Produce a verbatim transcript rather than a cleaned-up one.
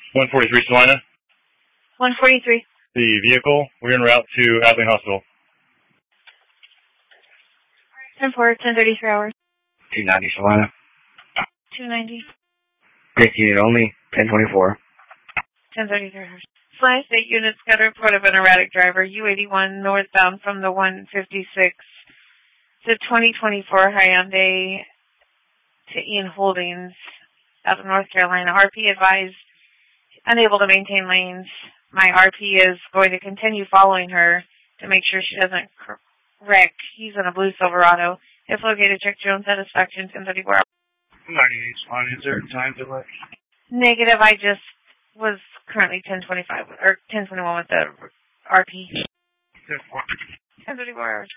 one forty-three Salina. one forty-three. The vehicle, we're en route to Abilene Hospital. ten four, ten thirty-three hours. two ninety Salina. two ninety. Great unit only, ten twenty-four. ten thirty-three hours. Fly State units got a report of an erratic driver, U eighty-one, northbound from the one fifty-six. The twenty twenty-four Hyundai to Ian Holdings out of North Carolina. R P advised unable to maintain lanes. My R P is going to continue following her to make sure she doesn't wreck. He's in a blue Silverado. If located, check your own satisfaction, ten thirty-four hours. ninety-eight Salina, is there a time delay? Negative, I just was currently ten twenty-five, or ten twenty-one with the R P. ten four. ten thirty-four hours.